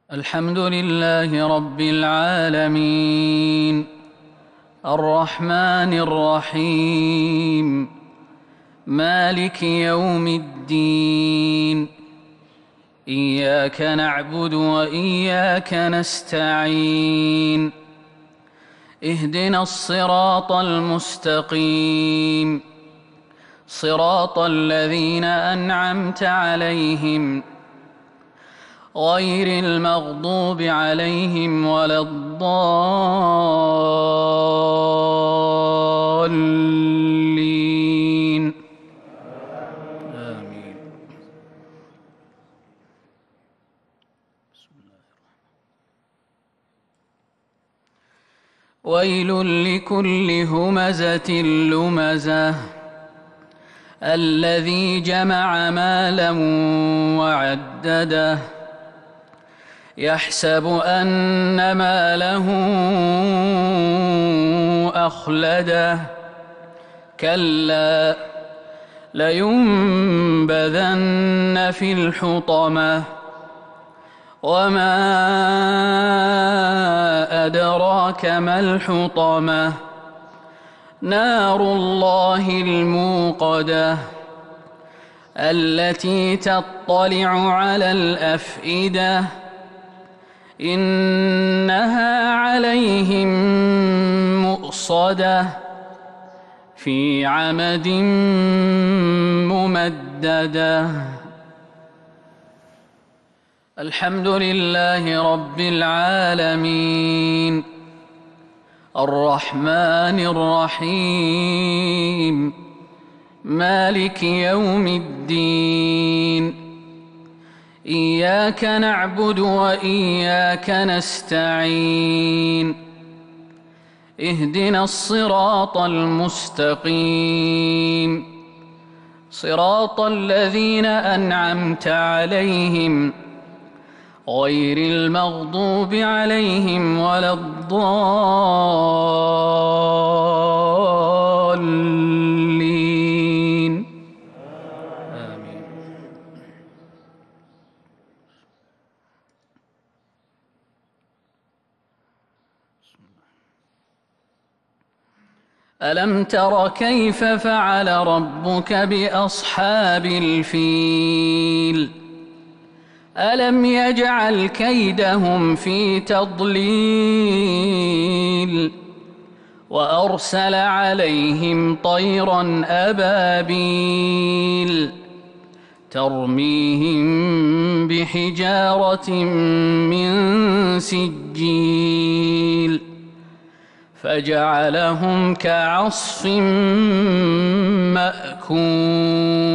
الحمد لله رب العالمين الرحمن الرحيم مالك يوم الدين إياك نعبد وإياك نستعين اهدنا الصراط المستقيم صراط الذين أنعمت عليهم غير المغضوب عليهم ولا الضالين آمين. ويل لكل همزة لمزة الذي جمع مالا وعدده يحسب أن ماله أخلده كلا لينبذن في الحطمة وما أدراك ما الحطمة نار الله الموقدة التي تطلع على الأفئدة إنها عليهم مؤصدة في عمد ممددة. الحمد لله رب العالمين الرحمن الرحيم مالك يوم الدين إياك نعبد وإياك نستعين اهدنا الصراط المستقيم صراط الذين أنعمت عليهم غير المغضوب عليهم ولا الضالين آمين. ألم تر كيف فعل ربك بأصحاب الفيل ألم يجعل كيدهم في تضليل وأرسل عليهم طيرا أبابيل ترميهم بحجارة من سجيل فجعلهم كعصف مأكول.